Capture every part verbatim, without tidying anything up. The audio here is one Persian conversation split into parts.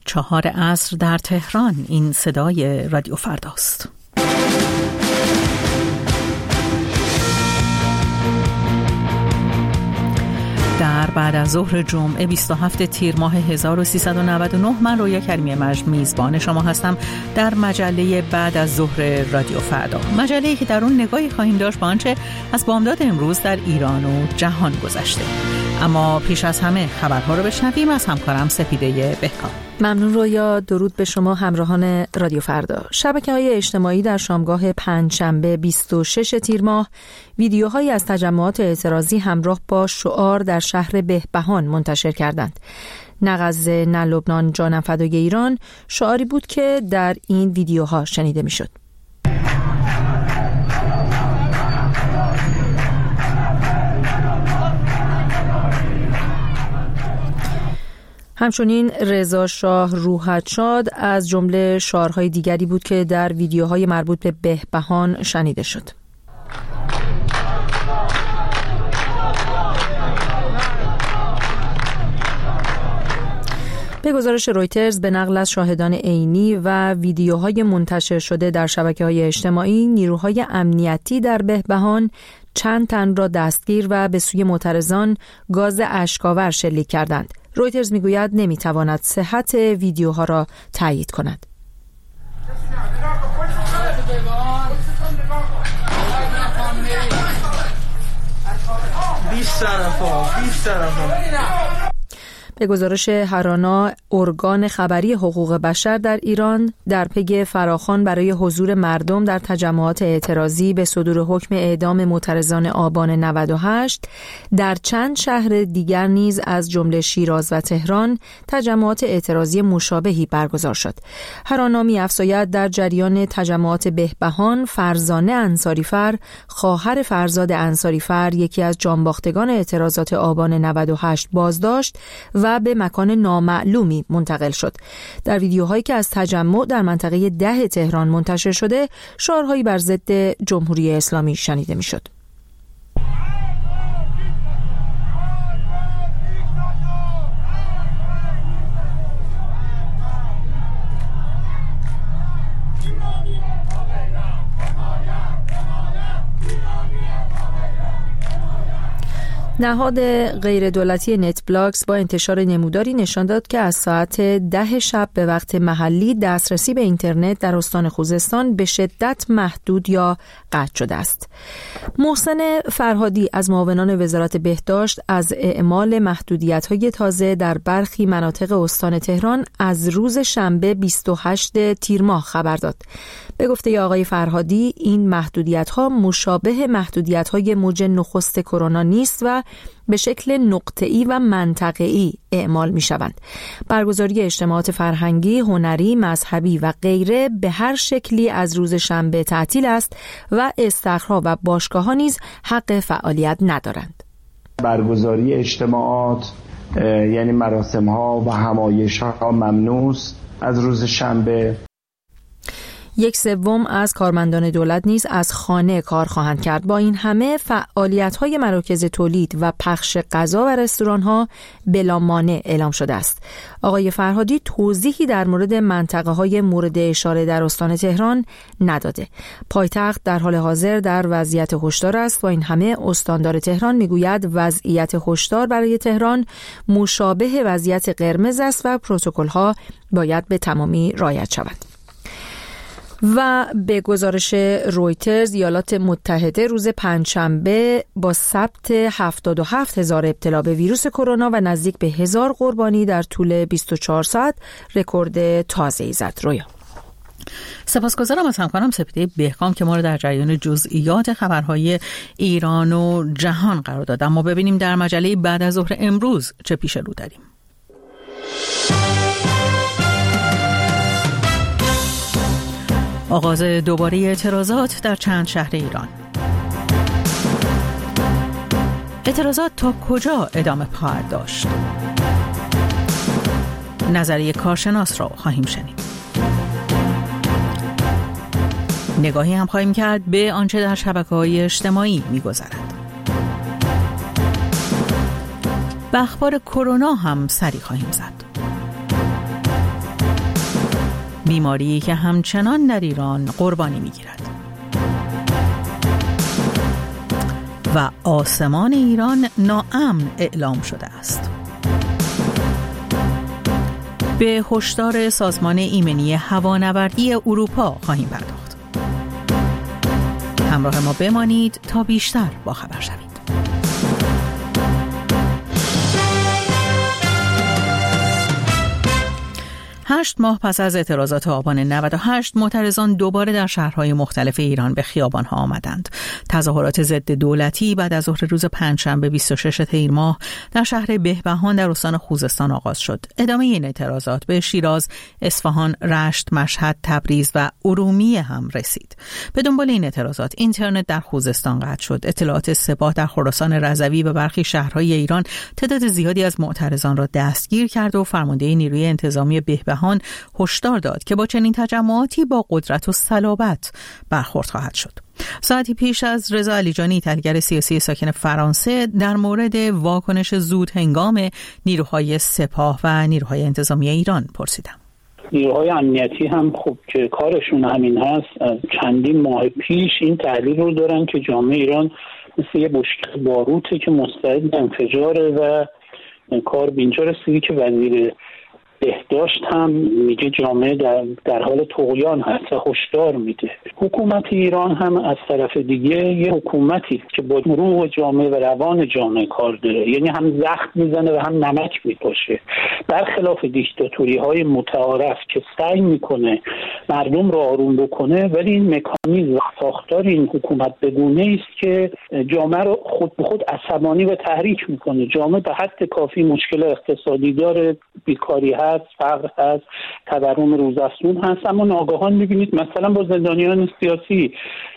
چهار عصر در تهران. این صدای رادیو فرداست. در بعد از ظهر جمعه بیست و هفتم تیر ماه هزار و سیصد و نود و نه من رویا کریمی مجد میزبان شما هستم در مجله بعد از ظهر رادیو فردا، مجله‌ای که در اون نگاهی خواهیم داشت به آنچه از بامداد امروز در ایران و جهان گذشته. اما پیش از همه خبرها رو بشنویم از همکارم سپیده بهکام. ممنون رویا. درود به شما همراهان رادیو فردا. شبکه‌های اجتماعی در شامگاه پنجشنبه بیست و ششم تیر ماه ویدیوهایی از تجمعات اعتراضی همراه با شعار در شهر بهبهان منتشر کردند. نه غزه نه لبنان جانم فدای ایران شعاری بود که در این ویدیوها شنیده می‌شد. همچنین رضا شاه روحت شاد از جمله شعارهای دیگری بود که در ویدیوهای مربوط به بهبهان شنیده شد. به گزارش رویترز به نقل از شاهدان عینی و ویدیوهای منتشر شده در شبکه‌های اجتماعی، نیروهای امنیتی در بهبهان چند تن را دستگیر و به سوی معترضان گاز اشک‌آور شلیک کردند. رویترز میگوید نمیتواند صحت ویدیوها را تایید کند. به گزارش هرانا، ارگان خبری حقوق بشر در ایران در پی فراخوان برای حضور مردم در تجمعات اعتراضی به صدور حکم اعدام معترضان آبان نود و هشت در چند شهر دیگر نیز از جمله شیراز و تهران تجمعات اعتراضی مشابهی برگزار شد. هرانا می‌افزاید در جریان تجمعات بهبهان، فرزانه انصاریفر، خواهر فرزاد انصاریفر، یکی از جانباختگان اعتراضات آبان نود و هشت بازداشت و و به مکان نامعلومی منتقل شد. در ویدیوهایی که از تجمع در منطقه ده تهران منتشر شده، شعارهایی بر ضد جمهوری اسلامی شنیده می‌شد. نهاد غیر دولتی نت بلاکس با انتشار نموداری نشان داد که از ساعت ده شب به وقت محلی دسترسی به اینترنت در استان خوزستان به شدت محدود یا قطع شده است. محسن فرهادی از معاونان وزارت بهداشت از اعمال محدودیت‌های تازه در برخی مناطق استان تهران از روز شنبه بیست و هشتم تیر ماه خبر داد. به گفته آقای فرهادی، این محدودیت‌ها مشابه محدودیت‌های موج نخست کرونا نیست و به شکل نقطه‌ای و منطقه‌ای اعمال می‌شوند. برگزاری اجتماعات فرهنگی، هنری، مذهبی و غیره به هر شکلی از روز شنبه تعطیل است و استخرها و باشگاه‌ها نیز حق فعالیت ندارند. برگزاری اجتماعات یعنی مراسم‌ها و همایش‌ها ممنوع است از روز شنبه. یک سوم از کارمندان دولت نیز از خانه کار خواهند کرد. با این همه فعالیت‌های مراکز تولید و پخش غذا و رستوران‌ها بلا مانع اعلام شده است. آقای فرهادی توضیحی در مورد منطقه‌های مورد اشاره در استان تهران نداده. پایتخت در حال حاضر در وضعیت هشدار است. با این همه استاندار تهران میگوید وضعیت هشدار برای تهران مشابه وضعیت قرمز است و پروتکل‌ها باید به تمامی رعایت شود. و به گزارش رویترز، ایالات متحده روز پنجشنبه با ثبت هفتاد و هفت هزار ابتلا به ویروس کرونا و نزدیک به هزار قربانی در طول بیست و چهار ساعت رکورد تازه‌ای زد. رویا سپاسگزارم از همکارم سپیده بهکام که ما رو در جریان جزئیات خبرهای ایران و جهان قرار داد. اما ببینیم در مجله بعد از ظهر امروز چه پیش رو داریم. آغاز دوباره اعتراضات در چند شهر ایران. اعتراضات تا کجا ادامه خواهد داشت؟ نظریه کارشناس را خواهیم شنید. نگاهی هم خواهیم کرد به آنچه در شبکه‌های اجتماعی می‌گذرد. به اخبار کرونا هم سری خواهیم زد. بیماری که همچنان در ایران قربانی می‌گیرد. و آسمان ایران ناامن اعلام شده است. به هشدار سازمان ایمنی هوانوردی اروپا خواهیم پرداخت. همراه ما بمانید تا بیشتر باخبر شوید. هشت ماه پس از اعتراضات آبان نود و هشت، معترضان دوباره در شهرهای مختلف ایران به خیابان‌ها آمدند. تظاهرات ضد دولتی بعد از ظهر روز پنجشنبه بیست و شش تیر ماه در شهر بهبهان در استان خوزستان آغاز شد. ادامه این اعتراضات به شیراز، اصفهان، رشت، مشهد، تبریز و ارومیه هم رسید. به دنبال این اعتراضات اینترنت در خوزستان قطع شد. اطلاعات سپاه در خراسان رضوی و برخی شهرهای ایران تعداد زیادی از معترضان را دستگیر کرد و فرمانده نیروی انتظامی بهبهان هشدار داد که با چنین تجمعاتی با قدرت و صلابت برخورد خواهد شد. ساعتی پیش از رضا علیجانی، تحلیلگر سیاسی ساکن فرانسه، در مورد واکنش زود هنگام نیروهای سپاه و نیروهای انتظامی ایران پرسیدم. نیروهای امنیتی هم خب که کارشون همین هست، از چندین ماه پیش این تحلیل رو دارن که جامعه ایران مثل یه بشکه باروته که مستعد انفجاره و کار به اینجا رسیدی که وزیر بهداشت هم میگه جامعه در, در حال طغیان هست و هشدار میده. حکومت ایران هم از طرف دیگه یه حکومتی که با روح جامعه و روان جامعه کار داره، یعنی هم زخم میزنه و هم نمک میپاشه، برخلاف دیکتاتوری های متعارف که سعی میکنه مردم رو آروم بکنه، ولی این مکانیزم و ساختار این حکومت به گونه‌ای است که جامعه رو خود به خود عصبانی و تحریک میکنه. جامعه به حد کافی مشکل اقتصادی داره، بیکاری هست، فقر هست، تورم روزافزون هست، اما ناگهان میبینید مثلا با زندانیان سیاسی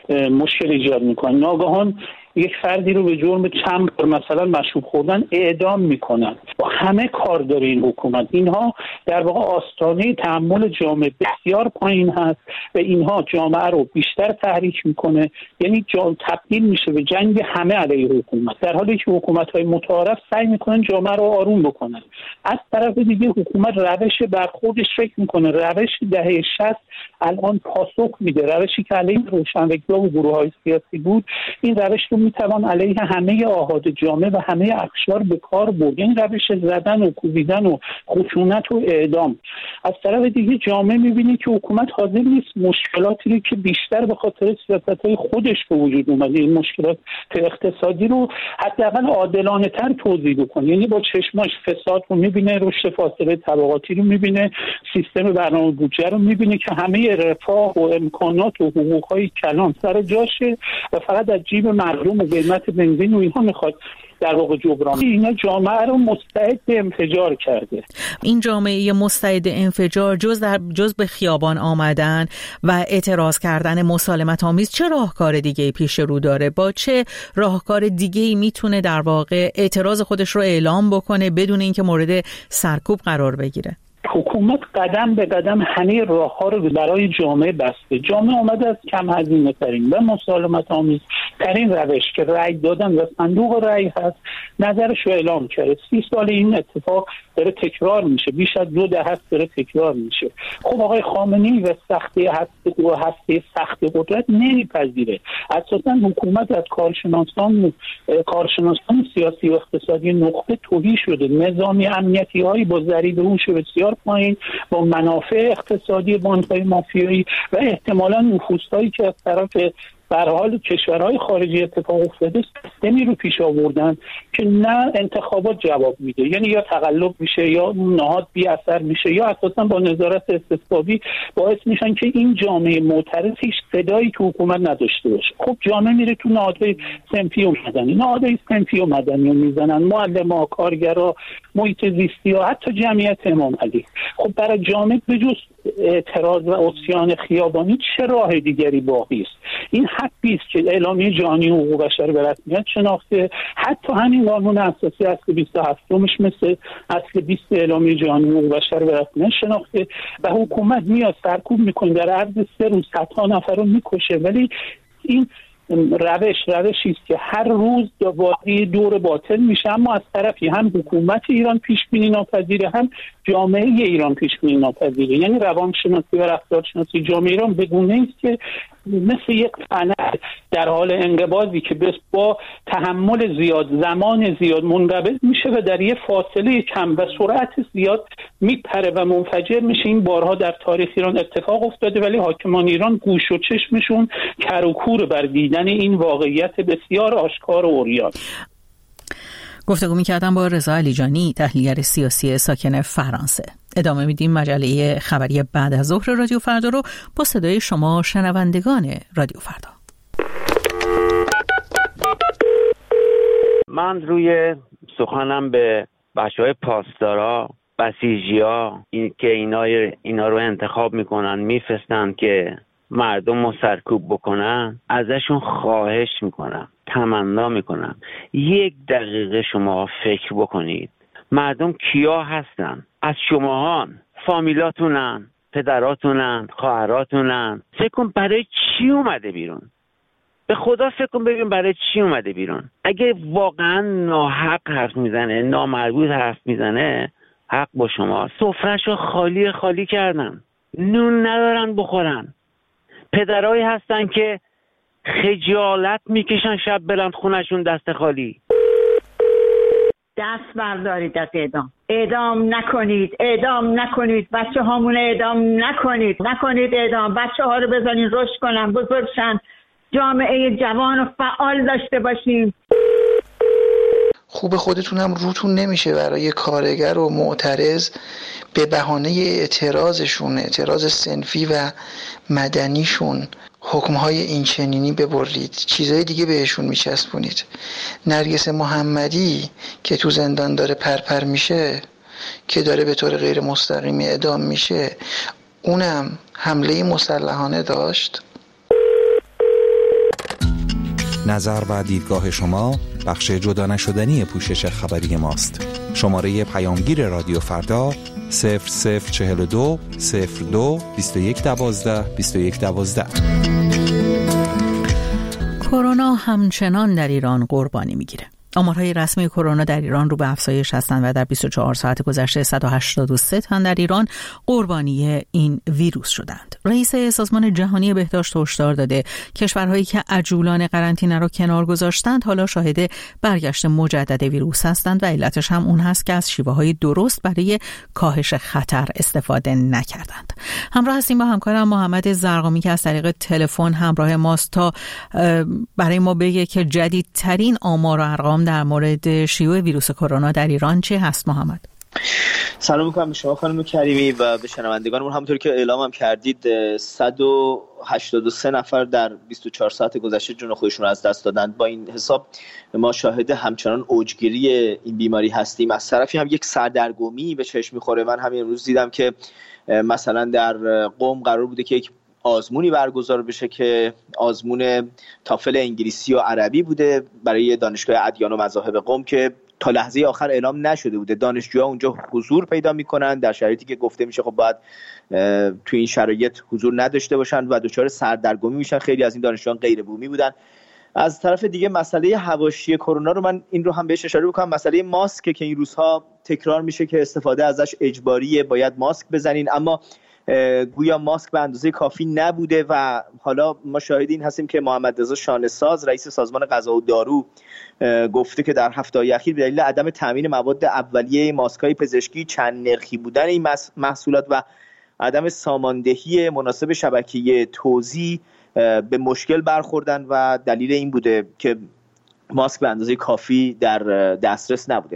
مشکل ایجاد میکنن. ناگهان یک فردی رو به جرم چند بار مثلا مشروب خوردن اعدام میکنن. با همه کار داره این حکومت. اینها در واقع آستانه تحمل جامعه بسیار پایین هست و اینها جامعه رو بیشتر تحریک میکنه، یعنی جامعه تبدیل میشه به جنگ همه علیه حکومت، در حالی که حکومت‌های متعارف سعی میکنن جامعه رو آروم بکنن. از طرف دیگه حکومت روش برخوردش فکر میکنه روش دهه شصت الان پاسخ میده، روشی که علیه روشنفکرها و گروه‌های سیاسی بود، این روش رو میتوان علیه همه آحاد جامعه و همه اقشار به کار برد، این روش زدن و کوبیدن و خشونت و اعدام. از طرف دیگه جامعه میبینه که حکومت حاضر نیست مشکلاتی رو که بیشتر به خاطر سیاست‌های خودش به وجود اومده، این مشکلات اقتصادی رو حداقل عادلانه تر توضیح بکنه، یعنی با چشماش فساد رو میبینه، رشد فاصله طبقاتی رو میبینه، سیستم برنامه بودجه رو میبینه که همه رفاه و امکانات و حقوق‌های کلان سر جاشه و فقط از جیب مردم و قیمت بنزین و اینها میخواد در واقع جبران. اینا جامعه رو مستعد به انفجار کرده. این جامعه مستعد انفجار جز در جز به خیابان آمدن و اعتراض کردن مسالمت آمیز چه راهکار دیگه‌ای پیش رو داره؟ با چه راهکار دیگه‌ای میتونه در واقع اعتراض خودش رو اعلام بکنه بدون اینکه مورد سرکوب قرار بگیره؟ حکومت قدم به قدم همه راه‌ها رو برای جامعه بسته. جامعه آمده از کم هزینه ترین و مسالمت آمیز ترین روش که رأی دادن و صندوق رأی هست نظرش رو اعلام کرده. سی سال این اتفاق داره تکرار میشه، بیش از دو دهه است داره تکرار میشه. خب آقای خامنه‌ای و سختی هسته و هسته سخت قدرت نمیپذیره. اساساً حکومت از کارشناسان کارشناسان سیاسی و اقتصادی نخبه توهی شده. نظامی امنیتی هایی با ضریب هوش بسیار پایین، با منافع اقتصادی بانک‌های مافیایی و احتمالاً نفوذهایی که از طرف در حال کشورهای خارجی اتفاق افتاده سیستمی رو پیش آوردن که نه انتخابات جواب میده، یعنی یا تقلب میشه یا نهاد بی اثر میشه یا اساسا با نظارت استثبابی باعث میشن که این جامعه معترض هیچ صدایی تو حکومت نداشته باشه. خب جامعه میره تو نهادهای صنفی و مدنی، نهادهای صنفی و مدنی رو میزنن، معلم‌ها، کارگرها، محیط زیستی ها، حتی جمعیت امام علی. خب برای جامعه بجز اعتراض و عصیان خیابانی چه راه دیگری باقی است؟ این حقی است که اعلامیه جهانی حقوق بشر به رسمیت شناخته، حتی همین قانون اساسی اصل بیست و هفتمش مثل اصل بیست اعلامیه جهانی حقوق بشر به رسمیت شناخته و حکومت میاد سرکوب میکنه، در عرض سه روز صدها نفر رو میکشه، ولی این روش روشی است که هر روز واقعی دور باطل میشه. اما از طرفی هم حکومت ایران پیش بینی ناپذیره، هم جامعه ایران پیش بینی ناپذیره. یعنی روانشناسی و رفتارشناسی جامعه ایران به گونه‌ای است که مثل یک فنر در حال انقباضی که بس با تحمل زیاد، زمان زیاد منقبض میشه و در یه فاصله کم و سرعت زیاد میپره و منفجر میشه. این بارها در تاریخ ایران اتفاق افتاده، ولی حاکمان ایران گوش و چشمشون کر و کور بر دیدن این واقعیت بسیار آشکار و عریان. گفتگو می‌کردم با رضا علیجانی، تحلیلگر سیاسی ساکن فرانسه. ادامه میدیم مجله خبری بعد از ظهر رادیو فردا رو با صدای شما شنوندگان رادیو فردا. من روی سخنم به بچه‌های پاسدارا، بسیجی‌ها، این که اینا اینا رو انتخاب میکنن میفرستن که مردم رو سرکوب بکنن، ازشون خواهش میکنم، تمنا میکنم یک دقیقه شما فکر بکنید مردم کیا هستن؟ از شماهان، فامیلاتونن، پدراتونن، خواهراتونن. فکر کن برای چی اومده بیرون؟ به خدا فکر کن ببین برای چی اومده بیرون. اگه واقعا ناحق حرف میزنه، نامربوط حرف میزنه، حق با شما. سفره‌شو خالی خالی کردن، نون ندارن بخورن. پدرایی هستن که خجالت میکشن شب برن خونشون دست خالی. دست بردارید از اعدام، اعدام نکنید، اعدام نکنید، بچه هامون اعدام نکنید، نکنید اعدام. بچه ها رو بزنین رشد کنن، بزرگ شن، جامعه جوان و فعال داشته باشیم. خوب خودتونم روتون نمیشه برای کارگر و معترض به بهانه اعتراضشون، اعتراض صنفی و مدنیشون، حکمهای این چنینی ببرید، چیزای دیگه بهشون میچسبونید. نرگس محمدی که تو زندان داره پرپر میشه، که داره به طور غیر مستقیمی اعدام میشه، اونم حمله مسلحانه داشت. نظر و دیدگاه شما بخش جدا نشدنی پوشش خبری ماست. شماره پیامگیر رادیو فردا صفر صفر چهل و دو صفر دو بیست و یک دوازده بیست و یک دوازده. کرونا همچنان در ایران قربانی میگیره. آمارهای رسمی کرونا در ایران رو به افزایش هستند و در بیست و چهار ساعت گذشته صد و هشتاد و سه تن در ایران قربانی این ویروس شدند. رئیس سازمان جهانی بهداشت هشدار داده کشورهایی که عجولانه قرنطینه را کنار گذاشتند حالا شاهد برگشت مجدد ویروس هستند و علتش هم اون هست که از شیوه‌های درست برای کاهش خطر استفاده نکردند. همراه هستیم با همکارم محمد زرقامی که از طریق تلفن همراه ماست تا برای ما بگه که جدیدترین آمار و ارقام در مورد شیوع ویروس کرونا در ایران چه هست. محمد سلام میکنم به شما خانم کریمی و به شنوندگانمون. همونطور که اعلام هم کردید صد و هشتاد و سه نفر در بیست و چهار ساعت گذشته جون خودشون از دست دادند. با این حساب ما شاهد همچنان اوجگیری این بیماری هستیم. از طرفی هم یک سردرگمی به چشم میخوره. من همین امروز دیدم که مثلا در قم قرار بوده که یک آزمونی برگزار بشه که آزمون تافل انگلیسی و عربی بوده برای دانشگاه ادیان و مذاهب قم که تا لحظه آخر اعلام نشده بوده. دانشجوها اونجا حضور پیدا میکنن در شرایطی که گفته میشه خب باید تو این شرایط حضور نداشته باشن و دچار سردرگمی میشن. خیلی از این دانشجویان غیر بومی بودن. از طرف دیگه مسئله حواشی کرونا رو من این رو هم بهش اشاره بکنم. مسئله ماسک که این روزها تکرار میشه که استفاده ازش اجباریه، باید ماسک بزنین، اما گویا ماسک به اندازه کافی نبوده و حالا ما شاهد این هستیم که محمد رضا شانه‌ساز رئیس سازمان غذا و دارو گفته که در هفته‌های اخیر به دلیل عدم تامین مواد اولیه ماسک‌های پزشکی، چند نرخی بودن این محصولات و عدم ساماندهی مناسب شبکه توزیع به مشکل برخوردن و دلیل این بوده که ماسک به اندازه کافی در دسترس نبوده.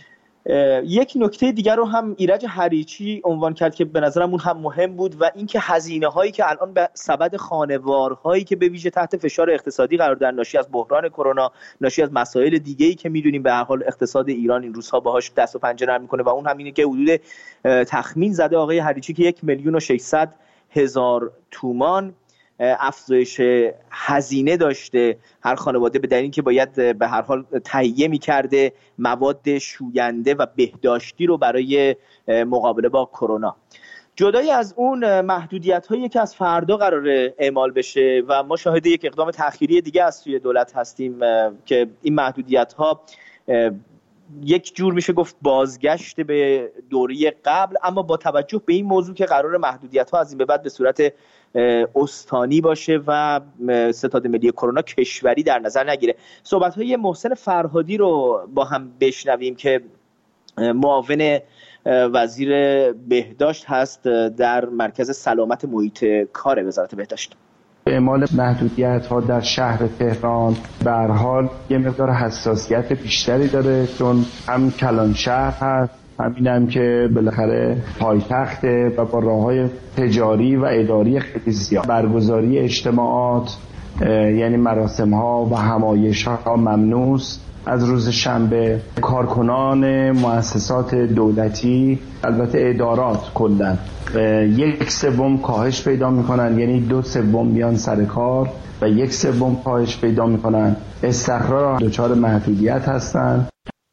یک نکته دیگر رو هم ایرج حریچی عنوان کرد که به نظرم اون هم مهم بود و اینکه هزینه هایی که الان به سبد خانوارهایی که به ویژه تحت فشار اقتصادی قرار دارن ناشی از بحران کرونا، ناشی از مسائل دیگه‌ای که میدونیم به هر حال اقتصاد ایران این روزها باهاش دست و پنجه نرم میکنه و اون هم اینه که حدود تخمین زده آقای حریچی که یک میلیون و ششصد هزار تومان افزایش هزینه داشته هر خانواده به دلیل اینکه باید به هر حال تهیه می‌کرده مواد شوینده و بهداشتی رو برای مقابله با کرونا. جدای از اون محدودیت‌هایی که از فردا قراره اعمال بشه و ما شاهد یک اقدام تأخیری دیگه از سوی دولت هستیم که این محدودیت‌ها یک جور میشه گفت بازگشت به دوره قبل، اما با توجه به این موضوع که قرار محدودیت‌ها از این به بعد به صورت استانی باشه و ستاد ملی کرونا کشوری در نظر نگیره. صحبت‌های محسن فرهادی رو با هم بشنویم که معاون وزیر بهداشت هست در مرکز سلامت محیط کار وزارت بهداشت. اعمال محدودیت‌ها در شهر تهران به هر حال یه مقدار حساسیت بیشتری داره، چون هم کلان شهر هست، همین هم که بالاخره پایتخته و با راه‌های تجاری و اداری خیلی زیاد. برگزاری اجتماعات یعنی مراسم‌ها و همایش‌ها ممنوع است. از روز شنبه کارکنان مؤسسات دولتی، البته ادارات کلاً یک سوم کاهش پیدا میکنن، یعنی دو سوم میان سر کار و یک سوم کاهش پیدا میکنن. استقرار دچار محدودیت هستن.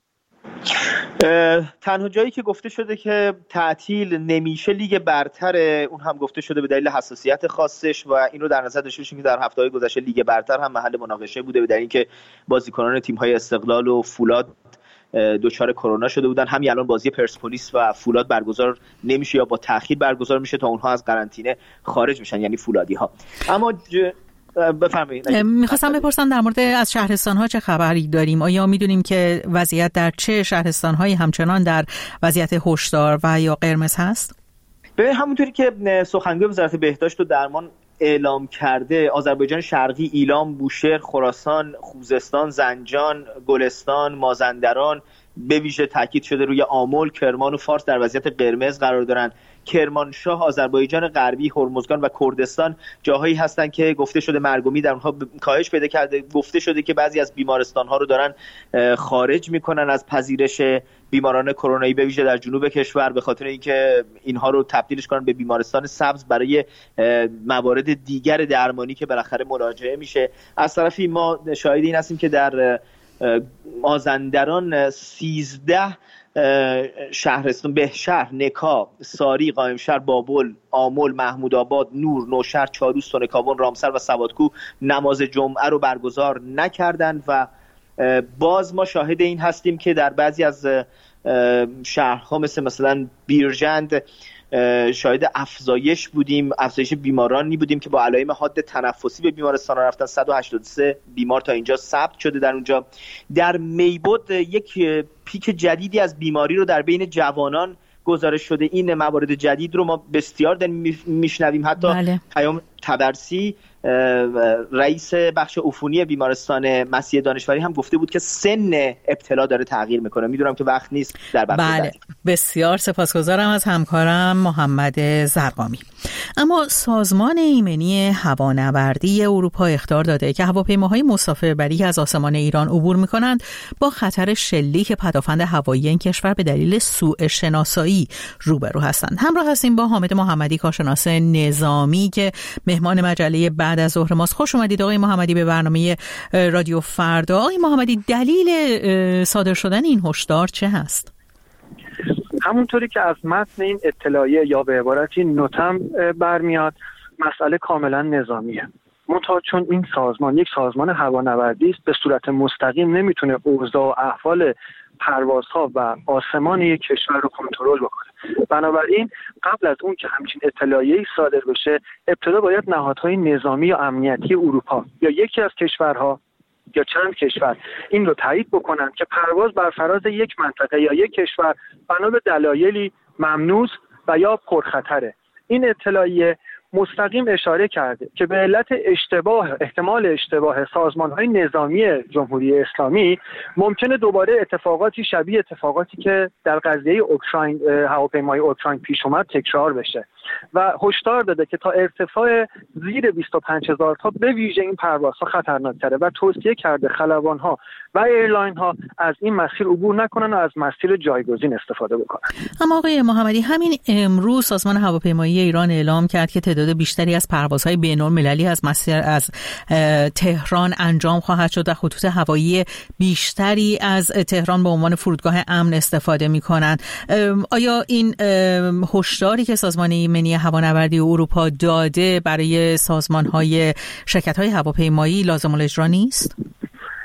تنها جایی که گفته شده که تعطیل نمیشه لیگ برتر، اون هم گفته شده به دلیل حساسیت خاصش و این رو در نظر داشته باشیم که در هفته‌های گذشته لیگ برتر هم محل مناقشه بوده به دلیل اینکه بازیکنان تیم‌های استقلال و فولاد دچار کرونا شده بودن. همین الان بازی پرسپولیس و فولاد برگزار نمیشه یا با تأخیر برگزار میشه تا اونها از قرنطینه خارج میشن، یعنی فولادی‌ها. اما ج... بفرمایید. میخواستم بپرسم در مورد از شهرستان‌ها چه خبری داریم؟ آیا میدونیم که وضعیت در چه شهرستان‌هایی همچنان در وضعیت هشدار و یا قرمز هست؟ به همونطوری که سخنگوی وزارت بهداشت و درمان اعلام کرده، آذربایجان شرقی، ایلام، بوشهر، خراسان، خوزستان، زنجان، گلستان، مازندران، به ویژه تاکید شده روی آمل، کرمان و فارس در وضعیت قرمز قرار دارن. کرمانشاه، آذربایجان غربی، هرمزگان و کردستان جاهایی هستند که گفته شده مرگ و میر در اونها کاهش پیدا کرده. گفته شده که بعضی از بیمارستان‌ها رو دارن خارج میکنن از پذیرش بیماران کرونایی، به ویژه در جنوب کشور، به خاطر اینکه اینها رو تبدیلش کنن به بیمارستان سبز برای موارد دیگر درمانی که بالاخره مراجعه میشه. از طرفی ما شاهد این هستیم که در مازندران سیزده شهرستان، بهشهر، نکا، ساری، قائمشهر، بابل، آمل، محمود آباد، نور، نوشهر، چاروس، تونکاون، رامسر و سوادکو نماز جمعه رو برگزار نکردند و باز ما شاهد این هستیم که در بعضی از شهرها مثل مثلا بیرجند شاهد افزایش بودیم، افزایش بیمارانی بودیم که با علائم حاد تنفسی به بیمارستان رفتن. صد و هشتاد و سه بیمار تا اینجا ثبت شده در اونجا. در میبود یک پیک جدیدی از بیماری رو در بین جوانان گزارش شده. این موارد جدید رو ما بسیار داریم میشنویم. حتی بله. پیام تبرسی رئیس بخش عفونی بیمارستان مسیح دانشوری هم گفته بود که سن ابتلا داره تغییر میکنه. میدونم که وقت نیست در بخش بله. بعدی. بسیار سپاسگزارم از همکارم محمد زرقامی. اما سازمان ایمنی هوانوردی اروپا اخطار داده که هواپیماهای مسافربری که از آسمان ایران عبور میکنند با خطر شلیک پدافند هوایی این کشور به دلیل سوء شناسایی روبرو هستند. همراه هستیم با حامد محمدی، کارشناس نظامی که مهمان مجله بعد از ظهر ماست. خوش اومدید آقای محمدی به برنامه رادیو فردا. آقای محمدی، دلیل صادر شدن این هشدار چه هست؟ همونطوری که از متن این اطلاعیه یا به عبارتی نوتم برمیاد، مسئله کاملا نظامیه. منتها چون این سازمان یک سازمان هوانوردی است، به صورت مستقیم نمیتونه اوضاع و احوال پروازها و آسمان یک کشور رو کنترل بکنه. بنابراین قبل از اون که همچین اطلاعیه‌ای صادر بشه، ابتدا باید نهادهای نظامی یا امنیتی اروپا یا یکی از کشورها یا چند کشور این رو تایید بکنن که پرواز بر فراز یک منطقه یا یک کشور بنا به دلایلی ممنوع و یا پرخطره. این اطلاعیه مستقیم اشاره کرده که به علت اشتباه احتمال اشتباه سازمان‌های نظامی جمهوری اسلامی ممکنه دوباره اتفاقاتی شبیه اتفاقاتی که در قضیه اوکراین هواپیمای اوکراین پیش اومد تکرار بشه و هشدار داده که تا ارتفاع زیر بیست و پنج هزار تا به ویژه این پروازها خطرناک‌تره و توصیه کرده خلبان‌ها و ایرلاین‌ها از این مسیر عبور نکنن و از مسیر جایگزین استفاده بکنن. اما آقای محمدی، همین امروز سازمان هواپیمایی ایران اعلام کرد که تعداد بیشتری از پروازهای بین‌المللی از مسیر از تهران انجام خواهد شد و خطوط هوایی بیشتری از تهران به عنوان فرودگاه امن استفاده می‌کنند. آیا این هشداری که سازمان ایمنی هوانوردی اروپا داده برای سازمان‌های شرکت‌های هواپیمایی لازم الاجرا نیست؟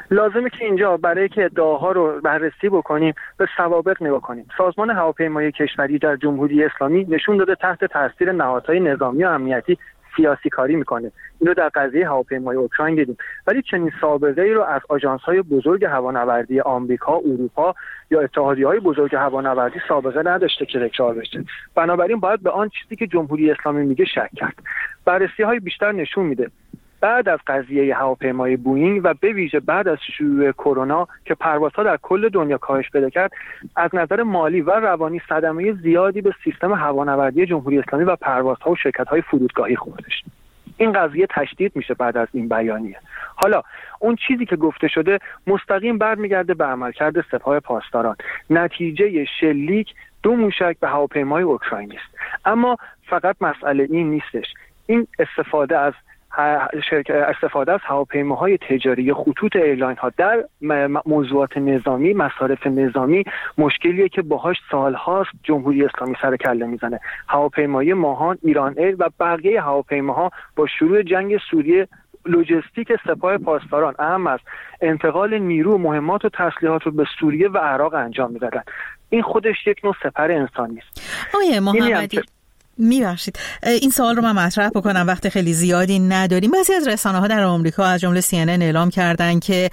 لازمه که اینجا برای که ادعاها رو بررسی بکنیم به سوابق نگاه کنیم. سازمان هواپیمایی کشوری در جمهوری اسلامی نشون داده تحت تاثیر نهادهای نظامی و امنیتی سیاسی کاری میکنه. اینو در قضیه هواپیمای اوکراین دیدیم. ولی چنین سابقه‌ای رو از آژانس‌های بزرگ هوانوردی آمریکا، اروپا یا اتحادیه‌های بزرگ هوانوردی سابقه نداشته که تکرار بشه. بنابراین باید به آن چیزی که جمهوری اسلامی میگه شک کرد. بررسی‌های بیشتر نشون میده بعد از قضیه هواپیمای بوئینگ و به ویژه بعد از شیوع کرونا که پروازها در کل دنیا کاهش پیدا کرد، از نظر مالی و روانی صدمه زیادی به سیستم هوانوردی جمهوری اسلامی و پروازها و شرکت‌های فرودگاهی خوردش. این قضیه تشدید میشه بعد از این بیانیه. حالا اون چیزی که گفته شده مستقیم برمیگرده به عملکرد سپاه پاسداران. نتیجه شلیک دو موشک به هواپیمای اوکراینی است. اما فقط مسئله این نیستش. این استفاده از استفاده از هواپیماهای تجاری خطوط ایرلاین ها در موضوعات نظامی، مصارف نظامی مشکلیه که باهاش سالهاست جمهوری اسلامی سر کله میزنه. هواپیمای ماهان، ایران ایر و بقیه هواپیماها با شروع جنگ سوریه لوجستیک سپاه پاسداران اهم از انتقال نیرو، مهمات و تسلیحات رو به سوریه و عراق انجام میدادن. این خودش یک نوع سپر انسانی است. آقای محمدی میبخشید این سوال رو من مطرح بکنم، وقت خیلی زیادی نداریم. بعضی از رسانه ها در آمریکا از جمله سی ان ان اعلام کردن که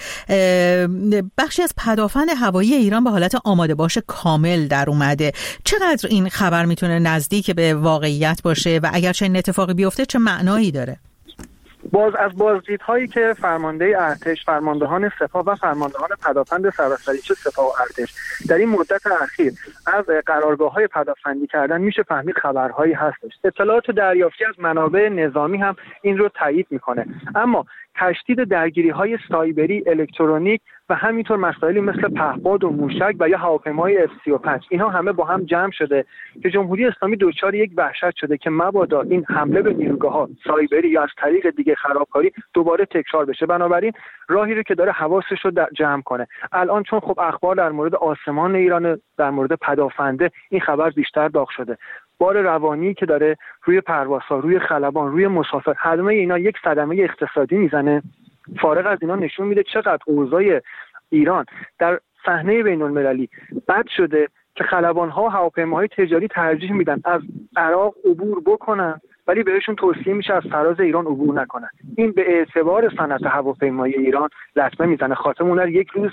بخشی از پدافند هوایی ایران به حالت آماده باش کامل در اومده. چقدر این خبر میتونه نزدیک به واقعیت باشه و اگر چنین اتفاقی بیفته چه معنایی داره؟ باز از بازدیدهایی که فرمانده ارتش، فرماندهان سپاه و فرماندهان پدافند سراسریچه سپاه و ارتش در این مدت اخیر از قرارگاه‌های پدافندی کردن میشه فهمید خبرهایی هستش. اطلاعات دریافتی از منابع نظامی هم این رو تایید میکنه. اما تشدید درگیری‌های سایبری، الکترونیک و همینطور مسائلی مثل پهپاد و موشک و یا هواپیمای اف سی و پنج اینها همه با هم جمع شده که جمهوری اسلامی دچار یک وحشت شده که مبادا این حمله به نیروگاه‌ها سایبری یا از طریق دیگه خرابکاری دوباره تکرار بشه. بنابراین راهی رو که داره حواسش رو جمع کنه. الان چون خب اخبار در مورد آسمان ایران، در مورد پدافنده این خبر بیشتر داغ شده. بار روانی که داره روی پروازها، روی خلبان، روی مسافر، همه اینا یک صدمه اقتصادی میزنه. فارغ از اینا نشون میده چقدر اوضاع ایران در صحنه بین المللی بد شده که خلبان‌ها و هواپیماهای تجاری ترجیح میدن از عراق عبور بکنن ولی بهشون توصیه میشه از فراز ایران عبور نکنن. این به اعتبار صنعت هواپیمایی ایران لطمه میزنه. خاطرمون یک روز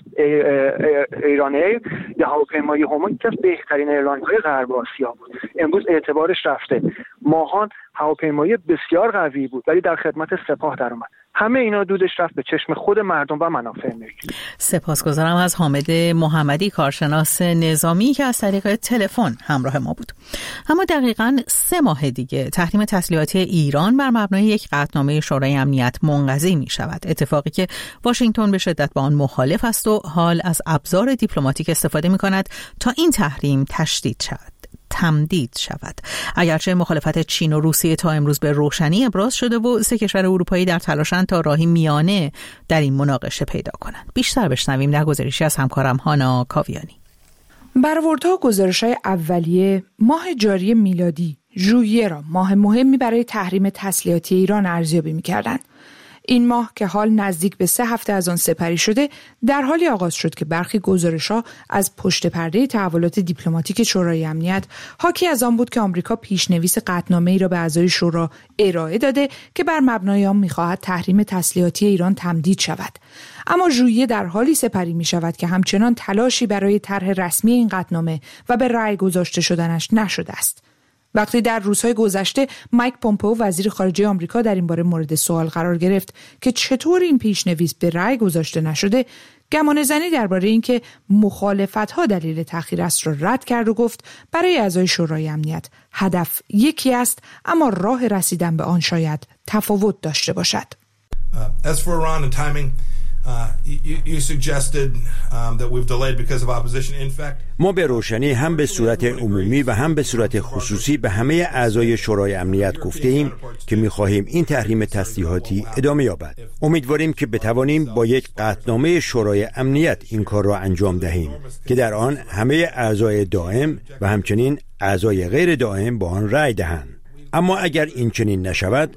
ایران ایر یا هواپیمای هومان یکی از بهترین ایرلاین‌های غرب آسیا بود، امروز اعتبارش رفته. ماهان هواپیمایی بسیار قوی بود ولی در خدمت سپاه در اومد. همه اینا دودش رفت به چشم خود مردم و منافع ملی. سپاسگزارم از حامد محمدی، کارشناس نظامی که از طریق تلفن همراه ما بود. اما دقیقاً سه ماه دیگه تحریم تسلیحاتی ایران بر مبنای یک قطعنامه شورای امنیت منقضی می شود. اتفاقی که واشنگتن به شدت با آن مخالف است و حال از ابزار دیپلماتیک استفاده می کند تا این تحریم تشدید شود. تمدید شود. اگرچه مخالفت چین و روسیه تا امروز به روشنی ابراز شده و سه کشور اروپایی در تلاشند تا راهی میانه در این مناقشه پیدا کنند. بیشتر بشنویم در گزارشی از همکارم هانا کاویانی. برآوردها و گزارش‌های اولیه ماه جاری میلادی ژوئیه را ماه مهمی برای تحریم تسلیحاتی ایران ارزیابی می‌کردند. این ماه که حال نزدیک به سه هفته از آن سپری شده، در حالی آغاز شد که برخی گزارش‌ها از پشت پرده تحولات دیپلماتیک شورای امنیت حاکی از آن بود که آمریکا پیشنویس قطعنامه‌ای را به اعضای شورا ارائه داده که بر مبنای آن می‌خواهد تحریم تسلیحاتی ایران تمدید شود. اما ژوئیه در حالی سپری می‌شود که همچنان تلاشی برای طرح رسمی این قطعنامه و به رأی گذاشته شدنش نشده است. وقتی در روزهای گذشته مایک پومپئو وزیر خارجه آمریکا در این باره مورد سوال قرار گرفت که چطور این پیشنویس به رأی گذاشته نشده، گمانه‌زنی درباره اینکه مخالفت‌ها دلیل تأخیر است را رد کرد و گفت برای اعضای شورای امنیت هدف یکی است اما راه رسیدن به آن شاید تفاوت داشته باشد. Uh, as for Iran and timing, Uh, you, you suggested um, that we've delayed because of opposition. In fact, ما به روشنی هم به صورت عمومی و هم به صورت خصوصی به همه اعضای شورای امنیت گفته ایم که می‌خواهیم این تحریم تسلیحاتی ادامه یابد. امیدواریم که بتوانیم با یک قطعنامه شورای امنیت این کار را انجام دهیم که در آن همه اعضای دائم و همچنین اعضای غیر دائم با آن رأی دهند. اما اگر این چنین نشود،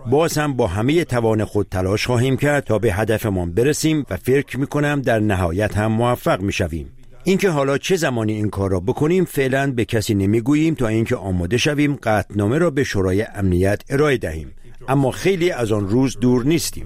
باز هم با همه توان خود تلاش خواهیم کرد تا به هدفمان برسیم و فکر می‌کنم در نهایت هم موفق می‌شویم. اینکه حالا چه زمانی این کار را بکنیم فعلا به کسی نمیگوییم تا اینکه آماده شویم قطعنامه را به شورای امنیت ارائه دهیم، اما خیلی از آن روز دور نیستیم.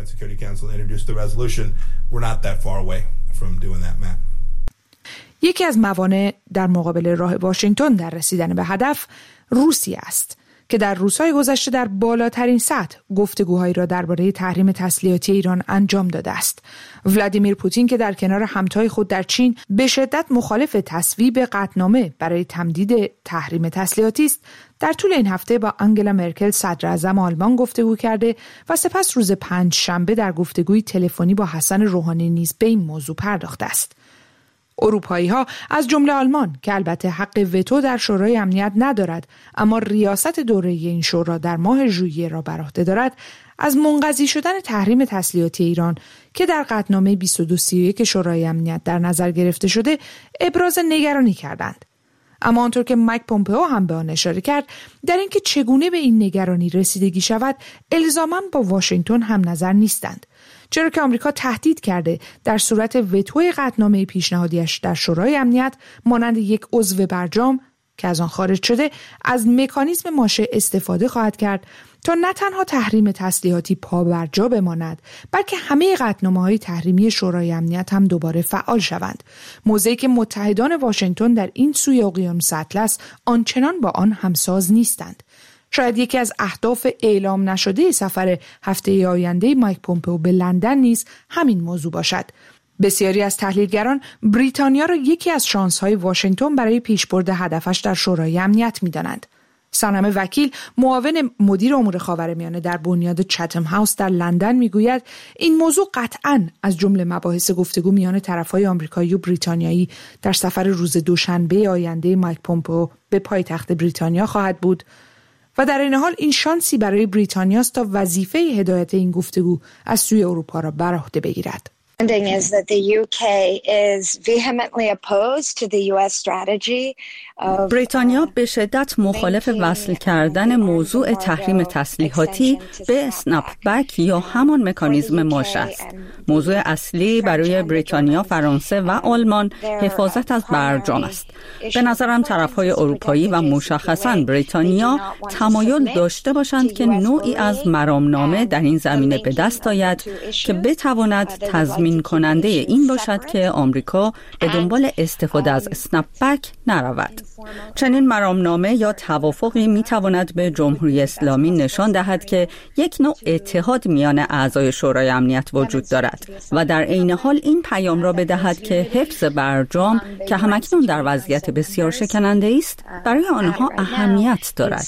یکی از موانع در مقابل راه واشنگتن در رسیدن به هدف روسیه است که در روزهای گذشته در بالاترین سطح گفتگوهایی را درباره تحریم تسلیحاتی ایران انجام داده است. ولادیمیر پوتین که در کنار همتای خود در چین به شدت مخالف تصویب قطعنامه برای تمدید تحریم تسلیحاتی است، در طول این هفته با آنگلا مرکل صدر اعظم آلمان گفتگو کرده و سپس روز پنج شنبه در گفتگوی تلفنی با حسن روحانی نیز به این موضوع پرداخته است. اروپایی‌ها از جمله آلمان که البته حق وتو در شورای امنیت ندارد اما ریاست دوره این شورا در ماه ژوئیه را بر عهده دارد، از منقضی شدن تحریم تسلیحاتی ایران که در قطعنامه بیست و دو سی و یک شورای امنیت در نظر گرفته شده ابراز نگرانی کردند. اما آنطور که مایک پومپئو هم به آن اشاره کرد، در اینکه چگونه به این نگرانی رسیدگی شود الزاماً با واشنگتن هم نظر نیستند، چرا که آمریکا تهدید کرده در صورت وتوی قطعنامه پیشنهادیش در شورای امنیت مانند یک عضو برجام که از آن خارج شده از مکانیزم ماشه استفاده خواهد کرد تا نه تنها تحریم تسلیحاتی پا بر جا بماند بلکه همه قطعنامه‌های تحریمی شورای امنیت هم دوباره فعال شوند، موضعی که متحدان واشنگتن در این سوی اقیانوس اطلس آنچنان با آن همساز نیستند. شاید یکی از اهداف اعلام نشده سفر هفته آینده مایک پومپئو به لندن نیز همین موضوع باشد. بسیاری از تحلیلگران بریتانیا را یکی از شانس‌های واشنگتن برای پیشبرد هدفش در شورای امنیت می‌دانند. سانم وکیل، معاون مدیر امور خاورمیانه در بنیاد چتم هاوس در لندن میگوید این موضوع قطعاً از جمله مباحث گفتگو میان طرفهای آمریکایی و بریتانیایی در سفر روز دوشنبه آینده مایک پومپئو به پایتخت بریتانیا خواهد بود و در این حال این شانسی برای بریتانیا است تا وظیفه هدایت این گفتگو از سوی اروپا را بر عهده بگیرد. is that the U K is vehemently opposed to the U S strategy of بریتانیا به شدت مخالف وصل کردن موضوع تحریم تسلیحاتی به اسنپ بک یا همان مکانیزم ماشه است. موضوع اصلی برای بریتانیا، فرانسه و آلمان حفاظت از برجام است. به نظرم طرف‌های اروپایی و مشخصاً بریتانیا تمایل داشته باشند که نوعی از مرامنامه در این زمینه به دست آید که بتواند تضمین کننده این باشد که آمریکا به دنبال استفاده از اسنپ بک نرود. چنین مرامنامه یا توافقی میتواند به جمهوری اسلامی نشان دهد که یک نوع اتحاد میان اعضای شورای امنیت وجود دارد و در عین حال این پیام را بدهد که حفظ برجام که همکنون در وضعیت بسیار شکننده است برای آنها اهمیت دارد.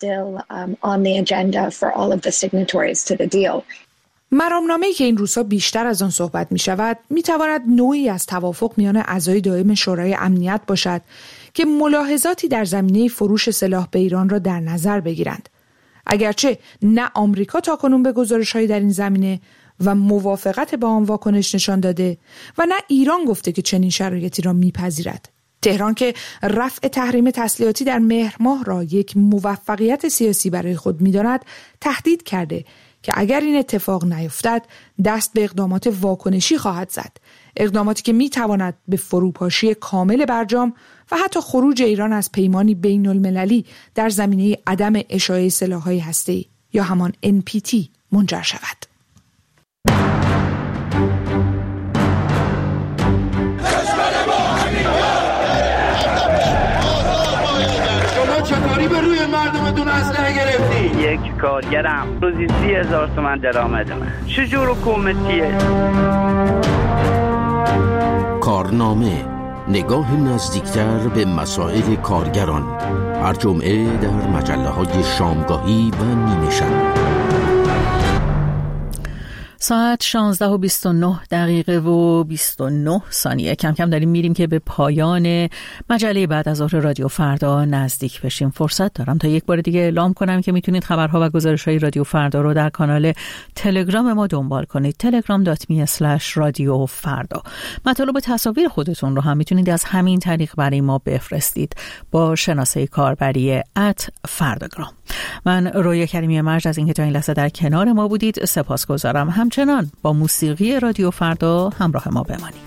مرامنامه‌ای که این روزها بیشتر از آن صحبت می شود می تواند نوعی از توافق میان اعضای دائم شورای امنیت باشد که ملاحظاتی در زمینه فروش سلاح به ایران را در نظر بگیرند. اگرچه نه آمریکا تاکنون به گزارش‌هایی در این زمینه و موافقت با آن واکنش نشان داده و نه ایران گفته که چنین شرایطی را میپذیرد. تهران که رفع تحریم تسلیحاتی در مهر ماه را یک موفقیت سیاسی برای خود می‌داند، تهدید کرده که اگر این اتفاق نیفتد دست به اقدامات واکنشی خواهد زد، اقداماتی که میتواند به فروپاشی کامل برجام و حتی خروج ایران از پیمانی بین المللی در زمینه عدم اشاعه سلاح‌های هسته‌ای یا همان ان پی تی منجر شود. شما چطوری به روی مردمتون اسلحه گرفتی؟ یک کارگرم روزی سی هزار تومن درآمد من. چجور حکومتیه؟ کارنامه، نگاه نزدیکتر به مسائل کارگران، هر جمعه در مجله های شامگاهی و نیمه شب. ساعت شانزده و بیست و نه دقیقه و بیست و نه ثانیه. کم کم داریم میریم که به پایان مجله بعد از ظهر رادیو فردا نزدیک بشیم. فرصت دارم تا یک بار دیگه اعلام کنم که میتونید خبرها و گزارش‌های رادیو فردا رو در کانال تلگرام ما دنبال کنید. تلگرام دات می اسلش رادیو فردا. مطالب تصاویر خودتون رو هم میتونید از همین طریق برای ما بفرستید با شناسه کاربری ات فرداگرام. من رویا کریمی مجد از اینکه تا این لحظه در کنار ما بودید سپاسگزارم. همچنان با موسیقی رادیو فردا همراه ما بمانید.